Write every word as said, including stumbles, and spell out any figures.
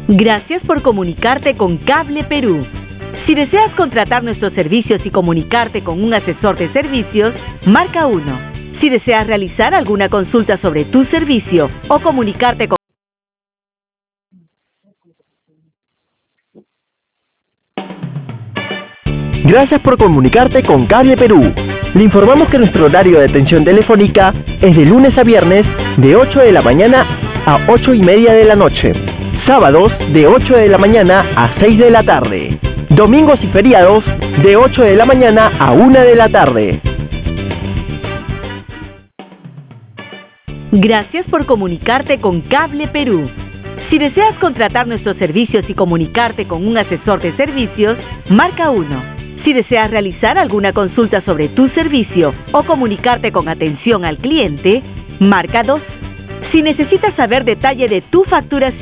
Gracias por comunicarte con Cable Perú. Si deseas contratar nuestros servicios y comunicarte con un asesor de servicios, marca uno. Si deseas realizar alguna consulta sobre tu servicio o comunicarte con... Gracias por comunicarte con Cable Perú. Le informamos que nuestro horario de atención telefónica es de lunes a viernes de ocho de la mañana a ocho y media de la noche. Sábados de ocho de la mañana a seis de la tarde. Domingos y feriados de ocho de la mañana a una de la tarde. Gracias por comunicarte con Cable Perú. Si deseas contratar nuestros servicios y comunicarte con un asesor de servicios, marca uno. Si deseas realizar alguna consulta sobre tu servicio o comunicarte con atención al cliente, marca dos. Si necesitas saber detalle de tu facturación,